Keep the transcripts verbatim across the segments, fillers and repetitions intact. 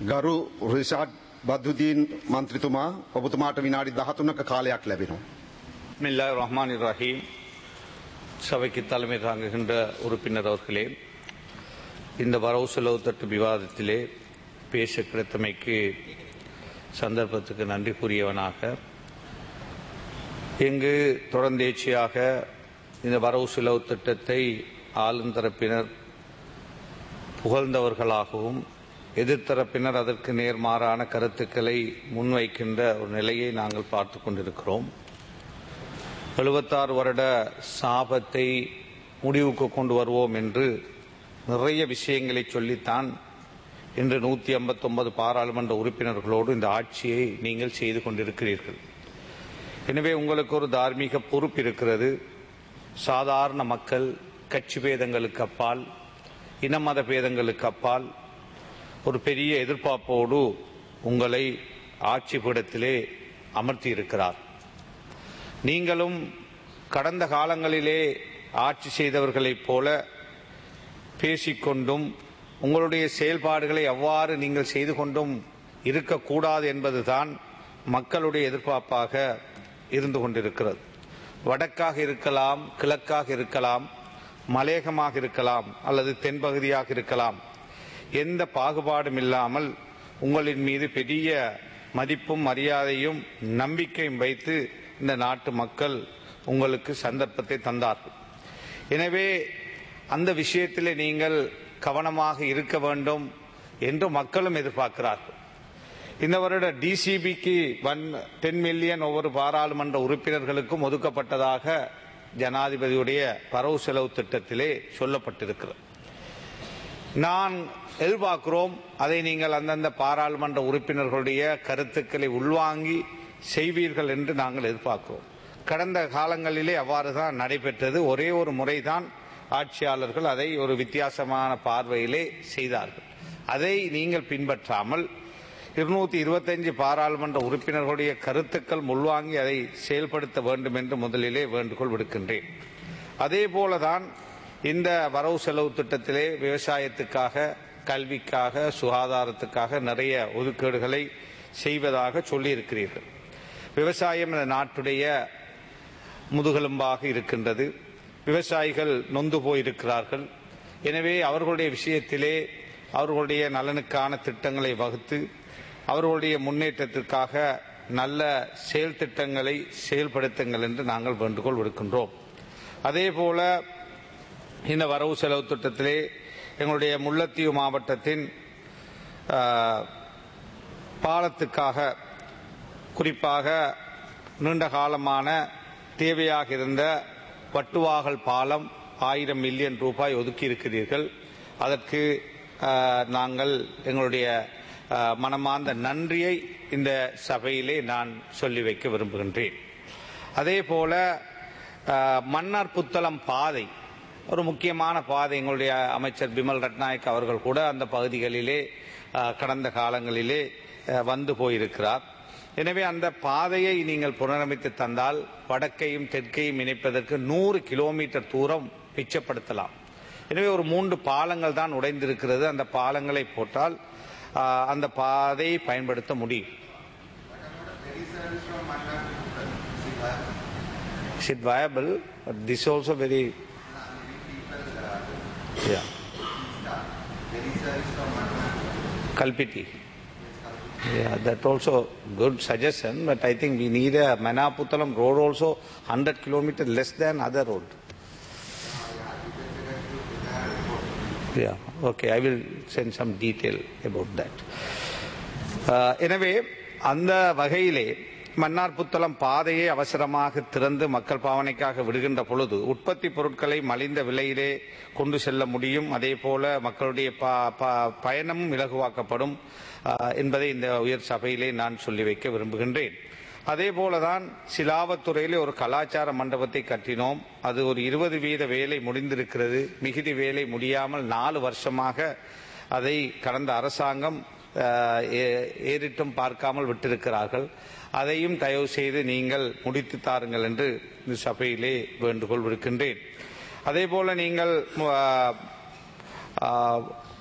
ගරු රිෂාඩ් බදුදීන් මන්ත්‍රීතුමා ඔබතුමාට විනාඩි දහතුනක කාලයක් ලැබෙනවා. பிஸ்மில்லாஹிர் ரஹ்மானிர் ரஹீம். சபைக்கு தலைமை தாங்குகின்ற உறுப்பினர் அவர்களே, இந்த வரவு செலவு திட்ட விவாதத்திலே பேச கிடைத்தமைக்கு சந்தர்ப்பத்துக்கு நன்றி கூறியவனாக, இங்கு தொடர்ந்தேச்சியாக இந்த வரவு செலவு திட்டத்தை ஆளுந்தரப்பினர் புகழ்ந்தவர்களாகவும் எதிர்த்தரப்பினர் அதற்கு நேர்மாறான கருத்துக்களை முன்வைக்கின்ற ஒரு நிலையை நாங்கள் பார்த்து கொண்டிருக்கிறோம். எழுபத்தாறு வருட சாபத்தை முடிவுக்கு கொண்டு வருவோம் என்று நிறைய விஷயங்களை சொல்லித்தான் இன்று நூற்றி ஐம்பத்தி ஒன்பது பாராளுமன்ற உறுப்பினர்களோடு இந்த ஆட்சியை நீங்கள் செய்து கொண்டிருக்கிறீர்கள். எனவே உங்களுக்கு ஒரு தார்மீக பொறுப்பு இருக்கிறது. சாதாரண மக்கள் கட்சி பேதங்களுக்கு அப்பால், இன மத பேதங்களுக்கு அப்பால் ஒரு பெரிய எதிர்பார்ப்போடு உங்களை ஆட்சி பீடத்திலே அமர்த்தி இருக்கிறார். நீங்களும் கடந்த காலங்களிலே ஆட்சி செய்தவர்களைப் போல பேசிக்கொண்டும் உங்களுடைய செயல்பாடுகளை எவ்வாறு நீங்கள் செய்து கொண்டும் இருக்கக்கூடாது என்பதுதான் மக்களுடைய எதிர்பார்ப்பாக இருந்து கொண்டிருக்கிறது. வடக்காக இருக்கலாம், கிழக்காக இருக்கலாம், மலையகமாக இருக்கலாம், அல்லது தென்பகுதியாக இருக்கலாம், எந்த பாகுபாடும் இல்லாமல் உங்களின் மீது பெரிய மதிப்பும் மரியாதையும் நம்பிக்கையும் வைத்து இந்த நாட்டு மக்கள் உங்களுக்கு சந்தர்ப்பத்தை தந்தார்கள். எனவே அந்த விஷயத்திலே நீங்கள் கவனமாக இருக்க வேண்டும் என்று மக்களும் எதிர்பார்க்கிறார்கள். இந்த வருட டிசிபிக்கு ஒன் டென் மில்லியன் ஒவ்வொரு பாராளுமன்ற உறுப்பினர்களுக்கும் ஒதுக்கப்பட்டதாக ஜனாதிபதியுடைய வரவு செலவு திட்டத்திலே சொல்லப்பட்டிருக்கிறது. நான் எதிர்பார்க்கிறோம் அதை நீங்கள் அந்தந்த பாராளுமன்ற உறுப்பினர்களுடைய கருத்துக்களை உள்வாங்கி செய்வீர்கள் என்று நாங்கள் எதிர்பார்க்கிறோம். கடந்த காலங்களிலே அவ்வாறுதான் நடைபெற்றது. ஒரே ஒரு முறைதான் ஆட்சியாளர்கள் அதை ஒரு வித்தியாசமான பார்வையிலே செய்தார்கள். அதை நீங்கள் பின்பற்றாமல் இருநூத்தி இருபத்தஞ்சு பாராளுமன்ற உறுப்பினர்களுடைய கருத்துக்கள் உள்வாங்கி அதை செயல்படுத்த வேண்டும் என்று முதலிலே வேண்டுகோள் விடுக்கின்றேன். அதே போலதான் இந்த வரவு செலவு திட்டத்திலே விவசாயத்துக்காக, கல்விக்காக, சுகாதாரத்துக்காக நிறைய ஒதுக்கீடுகளை செய்வதாக சொல்லியிருக்கிறீர்கள். விவசாயம் இந்த நாட்டுடைய முதுகெலும்பாக இருக்கின்றது. விவசாயிகள் நொந்து போயிருக்கிறார்கள். எனவே அவர்களுடைய விஷயத்திலே அவர்களுடைய நலனுக்கான திட்டங்களை வகுத்து அவர்களுடைய முன்னேற்றத்திற்காக நல்ல செயல் திட்டங்களை செயல்படுத்துங்கள் என்று நாங்கள் வேண்டுகோள் விடுக்கின்றோம். அதே போல இந்த வரவு செலவு திட்டத்திலே எங்களுடைய முல்லைத்தீவு மாவட்டத்தின் பாலத்துக்காக, குறிப்பாக நீண்ட காலமான தேவையாக இருந்த வட்டுவாகல் பாலம் ஆயிரம் மில்லியன் ரூபாய் ஒதுக்கி இருக்கிறீர்கள். அதற்கு நாங்கள் எங்களுடைய மனமார்ந்த நன்றியை இந்த சபையிலே நான் சொல்லி வைக்க விரும்புகின்றேன். அதே போல மன்னார் புத்தளம் பாதை ஒரு முக்கியமான பாதை. எங்களுடைய அமைச்சர் பிமல் ரட்நாயக் அவர்கள் கூட அந்த பகுதிகளிலே கடந்த காலங்களிலே வந்து போயிருக்கிறார். எனவே அந்த பாதையை நீங்கள் புனரமைத்து தந்தால் வடக்கையும் தெற்கையும் இணைப்பதற்கு நூறு கிலோமீட்டர் தூரம் மிச்சப்படுத்தலாம். எனவே ஒரு மூன்று பாலங்கள் தான் உடைந்திருக்கிறது. அந்த பாலங்களை போட்டால் அந்த பாதையை பயன்படுத்த முடியும். Is it viable? But this also very yeah. Kalpiti. Yeah, that also good suggestion. But I think we need a Manaputalam road also one hundred kilometers less than other road. Yeah, okay, I will send some detail about that. எனவே அந்த வகையிலே மன்னார் புத்தளம் பாதையை அவசரமாக திறந்து மக்கள் பாவனைக்காக விடுகின்ற பொழுது உற்பத்தி பொருட்களை மலிந்த விலையிலே கொண்டு செல்ல முடியும். அதே போல மக்களுடைய பயணமும் இலகுவாக்கப்படும் என்பதை இந்த உயர் சபையிலே நான் சொல்லி வைக்க விரும்புகின்றேன். அதே போலதான் சிலாவத்துறையிலே ஒரு கலாச்சார மண்டபத்தை கட்டினோம். அது ஒரு இருபது வீத வேலை முடிந்திருக்கிறது. மிகுதி வேலை முடியாமல் நாலு வருஷமாக அதை கடந்த அரசாங்கம் ஏறிட்டும் பார்க்காமல் விட்டிருக்கிறார்கள். அதையும் தயவு செய்து நீங்கள் முடித்து தாருங்கள் என்று இந்த சபையிலே வேண்டுகோள் விடுக்கின்றேன். அதே போல நீங்கள்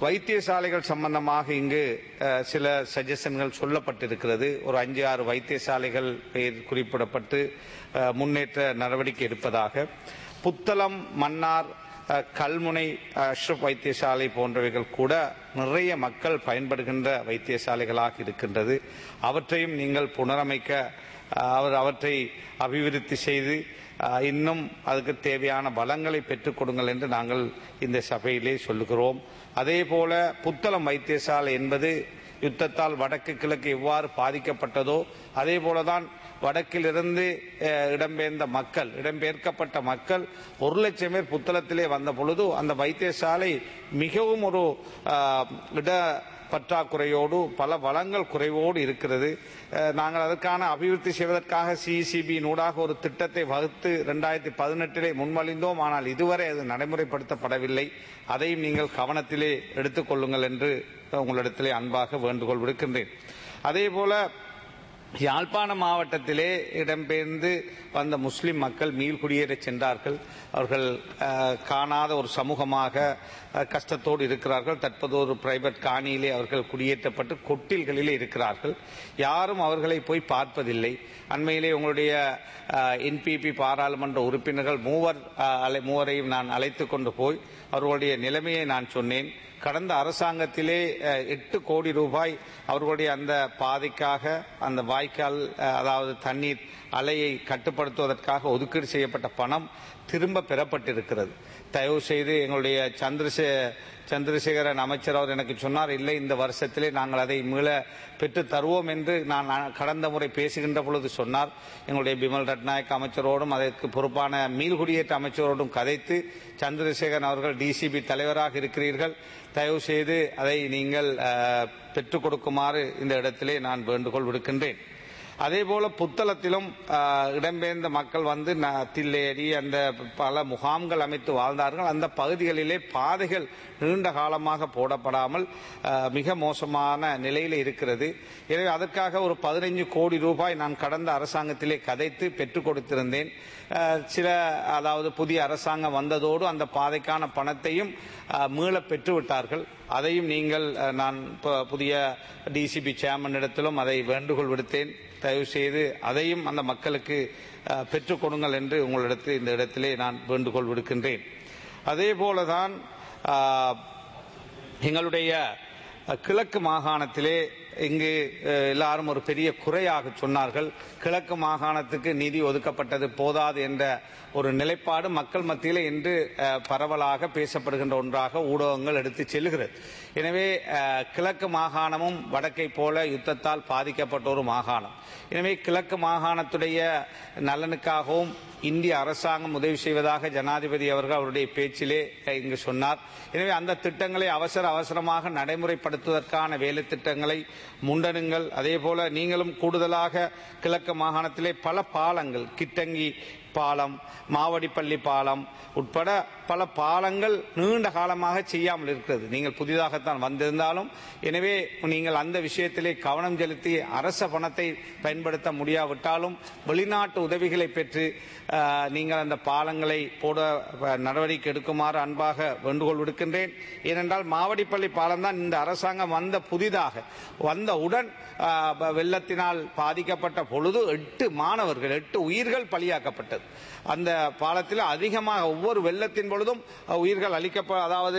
வைத்தியசாலைகள் சம்பந்தமாக இங்கு அஹ், சில சஜஷன்கள் சொல்லப்பட்டிருக்கிறது. ஒரு அஞ்சு ஆறு வைத்தியசாலைகள் பெயர் குறிப்பிடப்பட்டு அஹ், முன்னேற்ற நடவடிக்கை எடுப்பதாக. புத்தளம், மன்னார், அஹ், கல்முனை, அஷ்ரப் வைத்தியசாலை போன்றவைகள் கூட நிறைய மக்கள் பயன்படுகின்ற வைத்தியசாலைகளாக இருக்கின்றது. அவற்றையும் நீங்கள் புனரமைக்க அஹ், அவர் அவற்றை அபிவிருத்தி செய்து அஹ், இன்னும் அதுக்கு தேவையான பலங்களை பெற்றுக் கொடுங்கள் என்று நாங்கள் இந்த சபையிலே சொல்லுகிறோம். அதே போல புத்தளம் வைத்தியசாலை என்பது யுத்தத்தால் வடக்கு கிழக்கு எவ்வாறு பாதிக்கப்பட்டதோ அதே போலதான் வடக்கிலிருந்து அஹ், இடம்பெயர்ந்த மக்கள் இடம்பெயர்க்கப்பட்ட மக்கள் ஒரு லட்சம் பேர் புத்தளத்திலே வந்த பொழுது அந்த வைத்தியசாலை மிகவும் ஒரு அஹ், இட பற்றாக்குறையோடு பல வளங்கள் குறைவோடு இருக்கிறது. அஹ், நாங்கள் அதற்கான அபிவிருத்தி செய்வதற்காக சிஇசிபி நூடாக ஒரு திட்டத்தை வகுத்து இரண்டாயிரத்தி பதினெட்டிலே முன்மொழிந்தோம். ஆனால் இதுவரை அது நடைமுறைப்படுத்தப்படவில்லை. அதையும் நீங்கள் கவனத்திலே எடுத்துக் கொள்ளுங்கள் என்று உங்களிடத்திலே அன்பாக வேண்டுகோள் விடுக்கின்றேன். அதே போல யாழ்ப்பாண மாவட்டத்திலே இடம்பெயர்ந்து வந்த முஸ்லிம் மக்கள் மீள்குடியேற சென்றார்கள். அவர்கள் அஹ், காணாத ஒரு சமூகமாக அஹ், கஷ்டத்தோடு இருக்கிறார்கள். தற்போது ஒரு பிரைவேட் காணியிலே அவர்கள் குடியேற்றப்பட்டு கொட்டில்களிலே இருக்கிறார்கள். யாரும் அவர்களை போய் பார்ப்பதில்லை. அண்மையிலே உங்களுடைய என்பிபி பாராளுமன்ற உறுப்பினர்கள் மூவர் அஹ், அலை- மூவரையும் நான் அழைத்து கொண்டு போய் அவர்களுடைய நிலைமையை நான் சொன்னேன். கடந்த அரசாங்கத்திலே அஹ், எட்டு கோடி ரூபாய் அவர்களுடைய அந்த பாதைக்காக அந்த வாய்க்கால் அஹ், அதாவது தண்ணீர் அலையை கட்டுப்படுத்துவதற்காக ஒதுக்கீடு செய்யப்பட்ட பணம் திரும்ப பெறப்பட்டிருக்கிறது. தயவு செய்து எங்களுடைய சந்திரசே சந்திரசேகரன் அமைச்சர் அவர் எனக்கு சொன்னார், இல்லை இந்த வருஷத்திலே நாங்கள் அதை மீள பெற்று தருவோம் என்று நான் கடந்த முறை பேசுகின்ற பொழுது சொன்னார். எங்களுடைய பிமல் ரட்நாயக் அமைச்சரோடும் அதற்கு பொறுப்பான மீள்குடியேற்ற அமைச்சரோடும் கதைத்து சந்திரசேகரன் அவர்கள் டிசிபி தலைவராக இருக்கிறீர்கள், தயவு செய்து அதை நீங்கள் அஹ், பெற்றுக் கொடுக்குமாறு இந்த இடத்திலே நான் வேண்டுகோள் விடுக்கின்றேன். அதேபோல புத்தளத்திலும் அஹ், இடம்பெயர்ந்த மக்கள் வந்து ந- தில்லேரி அந்த பல முகாம்கள் அமைத்து வாழ்ந்தார்கள். அந்த பகுதிகளிலே பாதைகள் நீண்ட காலமாக போடப்படாமல் அஹ், மிக மோசமான நிலையில் இருக்கிறது. எனவே அதற்காக ஒரு பதினைந்து கோடி ரூபாய் நான் கடந்த அரசாங்கத்திலே கதைத்து பெற்றுக் கொடுத்திருந்தேன். அஹ், சில அதாவது புதிய அரசாங்கம் வந்ததோடு அந்த பாதைக்கான பணத்தையும் அஹ், மீள பெற்றுவிட்டார்கள். அதையும் நீங்கள் அஹ், நான் ப- புதிய டிசிபி சேர்மன் இடத்திலும் அதை வேண்டுகோள் விடுத்தேன். தயவு செய்து அதையும் அந்த மக்களுக்கு அஹ், பெற்றுக் கொடுங்கள் என்று உங்களிடத்தில் இந்த இடத்திலே நான் வேண்டுகோள் விடுக்கின்றேன். அதே போலதான் அஹ், எங்களுடைய அஹ், கிழக்கு மாகாணத்திலே இங்கு அஹ், எல்லாரும் ஒரு பெரிய குறையாக சொன்னார்கள். கிழக்கு மாகாணத்துக்கு நிதி ஒதுக்கப்பட்டது போதாது என்ற ஒரு நிலைப்பாடு மக்கள் மத்தியில் இன்று அஹ், பரவலாக பேசப்படுகின்ற ஒன்றாக ஊடகங்கள் எடுத்து செல்கிறது. எனவே அஹ், கிழக்கு மாகாணமும் வடக்கை போல யுத்தத்தால் பாதிக்கப்பட்ட ஒரு மாகாணம். எனவே கிழக்கு மாகாணத்துடைய நலனுக்காகவும் இந்திய அரசாங்கம் உதவி செய்வதாக ஜனாதிபதி அவர்கள் அவருடைய பேச்சிலே அஹ், இங்கு சொன்னார். எனவே அந்த திட்டங்களை அவசர அவசரமாக நடைமுறைப்படுத்துவதற்கான வேலை திட்டங்களை முண்டனுங்கள். அதே போல நீங்களும் கூடுதலாக கிழக்கு மாகாணத்திலே பல பாலங்கள், கிட்டங்கி பாலம், மாவடிப்பள்ளி பாலம் உட்பட பல பாலங்கள் நீண்ட காலமாக செய்யாமல் இருக்கிறது. நீங்கள் புதிதாகத்தான் வந்திருந்தாலும் எனவே நீங்கள் அந்த விஷயத்திலே கவனம் செலுத்தி அரச பணத்தை பயன்படுத்த முடியாவிட்டாலும் வெளிநாட்டு உதவிகளை பெற்று அஹ், நீங்கள் அந்த பாலங்களை போட அஹ், நடவடிக்கை எடுக்குமாறு அன்பாக வேண்டுகோள் விடுக்கின்றேன். ஏனென்றால் மாவடிப்பள்ளி பாலம் தான் இந்த அரசாங்கம் வந்த புதிதாக வந்தவுடன் அஹ், வெள்ளத்தினால் பாதிக்கப்பட்ட பொழுது எட்டு மாணவர்கள் எட்டு உயிர்கள் பலியாக்கப்பட்டது. அந்த பாலத்தில் அதிகமாக ஒவ்வொரு வெள்ளத்தின் பொழுதும் உயிர்கள் அளிக்கப்ப அதாவது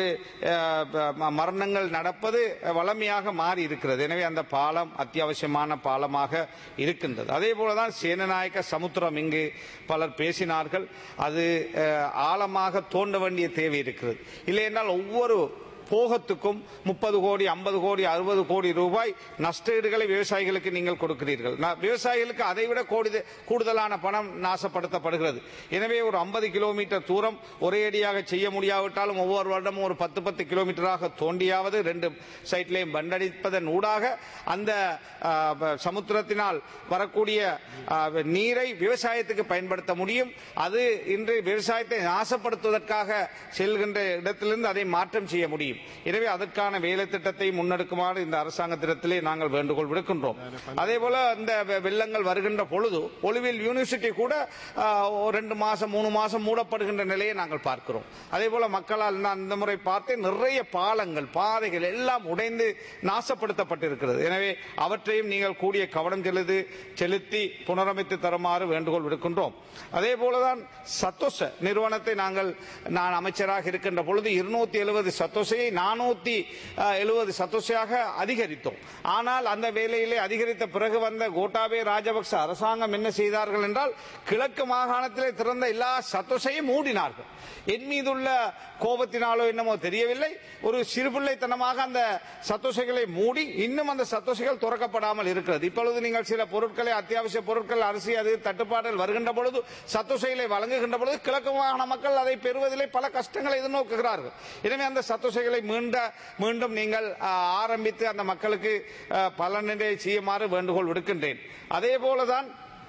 அஹ், மரணங்கள் நடப்பது வளமையாக மாறி இருக்கிறது. எனவே அந்த பாலம் அத்தியாவசியமான பாலமாக இருக்கின்றது. அதே போலதான் சேனநாயக்க சமுத்திரம் இங்கு பலர் பேசினார்கள். அது அஹ், ஆழமாக தோண்ட வேண்டிய தேவை இருக்கிறது. இல்லை என்றால் ஒவ்வொரு போகத்துக்கும் முப்பது கோடி ஐம்பது கோடி அறுபது கோடி ரூபாய் நஷ்டஈடுகளை விவசாயிகளுக்கு நீங்கள் கொடுக்கிறீர்கள். நா- விவசாயிகளுக்கு அதைவிட கோடி கூடுதலான பணம் நாசப்படுத்தப்படுகிறது. எனவே ஒரு ஐம்பது கிலோமீட்டர் தூரம் ஒரே அடியாக செய்ய முடியாவிட்டாலும் ஒவ்வொரு வருடமும் ஒரு பத்து பத்து கிலோமீட்டராக தோண்டியாவது ரெண்டு சைட்லையும் பண்டடிப்பதன் ஊடாக அந்த ஆ, ப- சமுத்திரத்தினால் வரக்கூடிய ஆ, நீரை விவசாயத்துக்கு பயன்படுத்த முடியும். அது இன்று விவசாயத்தை நாசப்படுத்துவதற்காக செல்கின்ற இடத்திலிருந்து அதை மாற்றம் செய்ய முடியும். முடியும். எனவே அதற்கான வேலை திட்டத்தை முன்னெடுக்குமாறு இந்த அரசாங்கத்திடத்திலே நாங்கள் வேண்டுகோள் விடுக்கின்றோம். அதே போல இந்த வெள்ளங்கள் வருகின்ற பொழுது ஒலிவில் யூனிவர்சிட்டி கூட ரெண்டு மாசம் மூணு மாசம் மூடப்படுகின்ற நிலையை நாங்கள் பார்க்கிறோம். அதே போல மக்களால் நான் இந்த முறை பார்த்து நிறைய பாலங்கள் பாதைகள் எல்லாம் உடைந்து நாசப்படுத்தப்பட்டிருக்கிறது. எனவே அவற்றையும் நீங்கள் கூடிய கவனம் செலுத்தி செலுத்தி புனரமைத்து தருமாறு வேண்டுகோள் விடுக்கின்றோம். அதே போலதான் சத்தோச நிறுவனத்தை நாங்கள் நான் அமைச்சராக இருக்கின்ற பொழுது இருநூத்தி எழுபது சத்தோசையை நானூத்தி எழுபது சத்தோசையாக அதிகரித்தோம். ஆனால் அந்த வேலையிலே அதிகரித்த பிறகு வந்த கோட்டாபே ராஜபக்ச அரசாங்கம் என்ன செய்தார்கள் என்றால் கிழக்கு மாகாணத்திலே திறந்த எல்லா சத்தோசையும் மூடினார்கள். என் மீதுள்ள கோபத்தினாலோ என்னமோ தெரியவில்லை, ஒரு சிறுபிள்ளைத்தனமாக அந்த சத்தோசைகளை மூடி இன்னும் அந்த சத்தோசைகள் துறக்கப்படாமல் இருக்கிறது. இப்பொழுது நீங்கள் சில பொருட்களை அத்தியாவசிய பொருட்கள் அரிசி அது தட்டுப்பாடுகள் வருகின்ற பொழுது சத்தோசைகளை வழங்குகின்ற பொழுது கிழக்கு மாகாண மக்கள் அதை பெறுவதிலே பல கஷ்டங்களை எதிர்நோக்குகிறார்கள். எனவே அந்த சத்தோசைகளை மீண்ட மீண்டும் நீங்கள் ஆரம்பித்து அந்த மக்களுக்கு பலனிடை செய்யுமாறு வேண்டுகோள் விடுக்கின்றேன். அதே போலதான்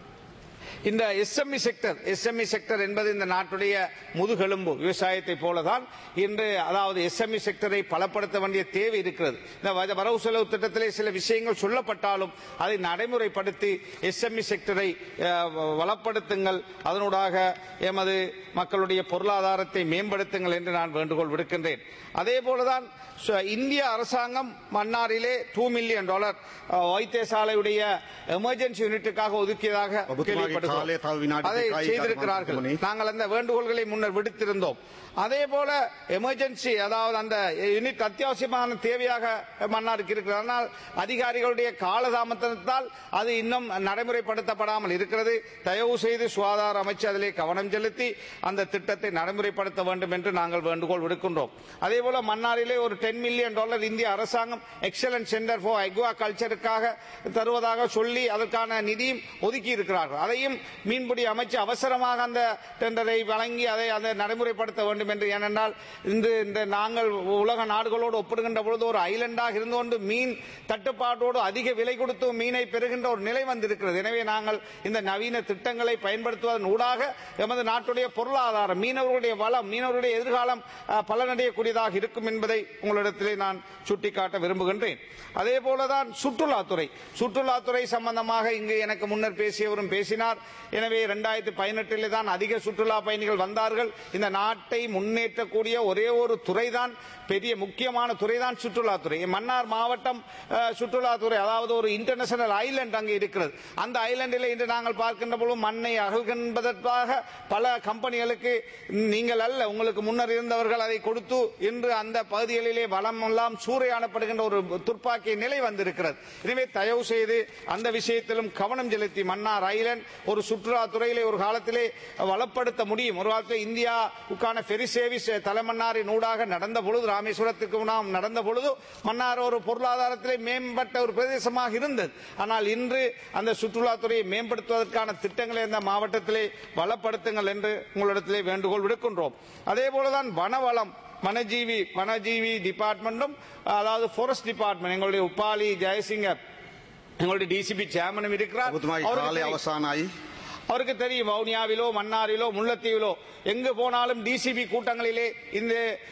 இந்த எஸ்எம்இ செக்டர் எஸ்எம்இ செக்டர் என்பது இந்த நாட்டுடைய முதுகெலும்பு விவசாயத்தை போலதான் இன்று அதாவது எஸ்எம்இ செக்டரை பலப்படுத்த வேண்டிய தேவை இருக்கிறது. இந்த வரவு செலவு திட்டத்திலே சில விஷயங்கள் சொல்லப்பட்டாலும் அதை நடைமுறைப்படுத்தி எஸ்எம்இ செக்டரை வளப்படுத்துங்கள், அதனூடாக எமது மக்களுடைய பொருளாதாரத்தை மேம்படுத்துங்கள் என்று நான் வேண்டுகோள் விடுக்கின்றேன். அதே போலதான் இந்திய அரசாங்கம் மன்னாரிலே டூ மில்லியன் டாலர் வைத்தியசாலையுடைய எமர்ஜென்சி யூனிட்டுக்காக ஒதுக்கியதாக கேள்விப்படுகிறோம். அதை செய்திருக்கிறார்கள். நாங்கள் அந்த வேண்டுகோள்களை முன்னர் விடுத்திருந்தோம். அதே போல எமர்ஜென்சி அதாவது அந்த யூனிட் அத்தியாவசியமான தேவையாக மன்னாருக்கு இருக்கிறது. ஆனால் அதிகாரிகளுடைய காலதாமதத்தால் அது இன்னும் நடைமுறைப்படுத்தப்படாமல் இருக்கிறது. தயவு செய்து சுகாதார அமைச்சு அதிலே கவனம் செலுத்தி அந்த திட்டத்தை நடைமுறைப்படுத்த வேண்டும் என்று நாங்கள் வேண்டுகோள் விடுக்கின்றோம். அதே போல மன்னாரிலே ஒரு டென் மில்லியன் டாலர் இந்திய அரசாங்கம் எக்ஸலன்ட் சென்டர் ஃபார் அக்வா கல்ச்சருக்காக தருவதாக சொல்லி அதற்கான நிதியும் ஒதுக்கி இருக்கிறார்கள். அதையும் மீன்பிடி அமைச்சு அவசரமாக அந்த டெண்டரை வழங்கி அதை அதை நடைமுறைப்படுத்த வேண்டும் என்று. ஏனென்றால் இன்று இந்த நாங்கள் உலக நாடுகளோடு ஒப்பிடுகின்ற பொழுது ஒரு ஐலண்டாக இருந்து கொண்டு மீன் தட்டுப்பாட்டோடு அதிக விலை கொடுத்து மீனை பெறுகின்ற ஒரு நிலை வந்திருக்கிறது. எனவே நாங்கள் இந்த நவீன திட்டங்களை பயன்படுத்துவதன் ஊடாக எமது நாட்டுடைய பொருளாதாரம், மீனவர்களுடைய வளம், மீனவர்களுடைய எதிர்காலம் பலனடையக்கூடியதாக இருக்கும் என்பதை உங்களிடத்திலே நான் சுட்டிக்காட்ட விரும்புகின்றேன். அதே போலதான் சுற்றுலாத்துறை சுற்றுலாத்துறை சம்பந்தமாக இங்கு எனக்கு முன்னர் பேசியவரும் பேசினார். எனவே இரண்டாயிரத்தி பதினெட்டிலே தான் அதிக சுற்றுலா பயணிகள் வந்தார்கள். இந்த நாட்டை முன்னேற்றக்கூடிய ஒரே ஒரு துறைதான், பெரிய முக்கியமான துறைதான் சுற்றுலாத்துறை. மன்னார் மாவட்டம் சுற்றுலாத்துறை அதாவது ஒரு இன்டர்நேஷனல் ஐலண்ட் அங்கே இருக்கிறது. அந்த ஐலண்டில் இன்று நாங்கள் பார்க்கின்ற பொழுது மண்ணை அகழ்கின்றதற்காக பல கம்பெனிகளுக்கு நீங்கள் அல்ல உங்களுக்கு முன்னர் இருந்தவர்கள் அதை கொடுத்து இன்று அந்த பகுதிகளிலே வளம் எல்லாம் சூறையாடப்படுகின்ற ஒரு துர்ப்பாக்கிய நிலை வந்திருக்கிறது. எனவே தயவு செய்து அந்த விஷயத்திலும் கவனம் செலுத்தி மன்னார் ஐலண்ட் ஒரு சுற்றுலாத்துறையிலே ஒரு காலத்திலே வளப்படுத்த முடியும். ஒரு காலத்தில் இந்தியாவுக்கான ஃபெரி சர்வீஸ் தலைமன்னாரின் ஊடாக நடந்த பொழுது, ராமேஸ்வரத்துக்கு நாம் நடந்த பொழுது மன்னார் ஒரு பொருளாதாரத்திலே மேம்பட்ட ஒரு பிரதேசமாக இருந்தது. ஆனால் இன்று அந்த சுற்றுலாத்துறையை மேம்படுத்துவதற்கான திட்டங்களை இந்த மாவட்டத்திலே வளப்படுத்துங்கள் என்று உங்களிடத்திலே வேண்டுகோள் விடுக்கின்றோம். அதே போலதான் வனவளம் வனஜீவி வனஜீவி டிபார்ட்மெண்ட்டும் அதாவது ஃபாரஸ்ட் டிபார்ட்மெண்ட் எங்களுடைய உப்பாலி ஜெயசிங்கர் எங்களுடைய டிசிபி சேர்மனும் இருக்கிறார். அவருக்கு தெரியும் வவுனியாவிலோ மன்னாரிலோ முல்லைத்தீவிலோ எங்கு போனாலும் டிசிபி கூட்டங்களிலே இந்த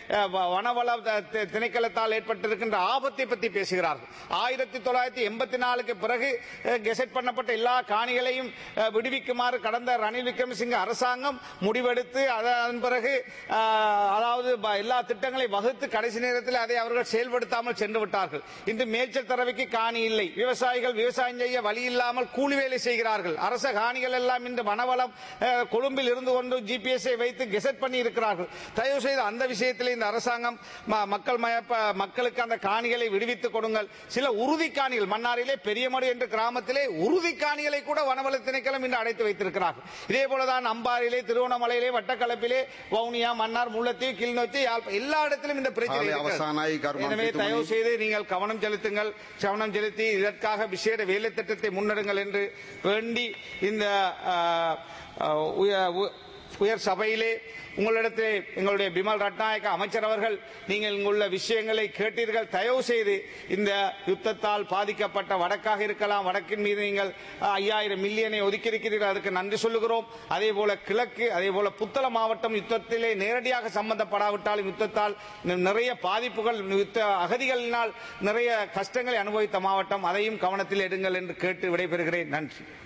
வனவள திணைக்களத்தால் ஏற்பட்டிருக்கின்ற ஆபத்தை பற்றி பேசுகிறார்கள். ஆயிரத்தி தொள்ளாயிரத்தி எண்பத்தி நாலுக்கு பிறகு கெசட் பண்ணப்பட்ட எல்லா காணிகளையும் விடுவிக்குமாறு கடந்த ரணில் விக்ரமசிங்க அரசாங்கம் முடிவெடுத்து அதன் பிறகு அதாவது எல்லா திட்டங்களையும் வகுத்து கடைசி நேரத்தில் அதை அவர்கள் செயல்படுத்தாமல் சென்று விட்டார்கள். இன்று மேய்ச்சல் தரவைக்கு காணி இல்லை, விவசாயிகள் விவசாயம் செய்ய வழி இல்லாமல் கூலி வேலை செய்கிறார்கள். அரச காணிகள் எல்லாம் இந்த வனவளம் கொழும்பில் இருந்து கொண்டு ஜிபிஎஸ் வைத்து கெசட் பண்ணி இருக்கிறார்கள். தயவு செய்து அந்த விஷயத்தில் இந்த அரசாங்கம் மக்கள் மக்களுக்கு அந்த காணிகளை விடுவித்துக் கொடுங்கள். சில உறுதி காணிகள் மன்னாரிலே பெரியமடு என்ற கிராமத்திலே உறுதி காணிகளை கூட வனவள திணைக்களம் இன்று அடைத்து வைத்திருக்கிறார்கள். இதே போலதான் அம்பாரிலே, திருவண்ணாமலையிலே, வட்டக்களப்பிலே, வவுனியா, மன்னார், முல்லைத்தீவு, கிளிநொச்சி, எல்லா இடத்திலும் இந்த பிரச்சனை இருக்கிறது. எனவே தயவு செய்து நீங்கள் கவனம் செலுத்துங்கள். கவனம் செலுத்தி இதற்காக விசேட வேலை திட்டத்தை முன்னெடுங்கள் என்று வேண்டி இந்த உயர் சபையிலே உங்களிடத்திலே எங்களுடைய பிமல் ரட்நாயக்க அமைச்சர் அவர்கள் நீங்கள் இங்குள்ள விஷயங்களை கேட்டீர்கள். தயவு செய்து இந்த யுத்தத்தால் பாதிக்கப்பட்ட வடக்காக இருக்கலாம், வடக்கின் மீது நீங்கள் ஐயாயிரம் மில்லியனை ஒதுக்கியிருக்கிறீர்கள், அதுக்கு நன்றி சொல்லுகிறோம். அதே போல கிழக்கு, அதே போல புத்தள மாவட்டம் யுத்தத்திலே நேரடியாக சம்பந்தப்படாவிட்டாலும் யுத்தத்தால் நிறைய பாதிப்புகள், யுத்த அகதிகளினால் நிறைய கஷ்டங்களை அனுபவித்த மாவட்டம், அதையும் கவனத்தில் எடுங்கள் என்று கேட்டு விடைபெறுகிறேன். நன்றி.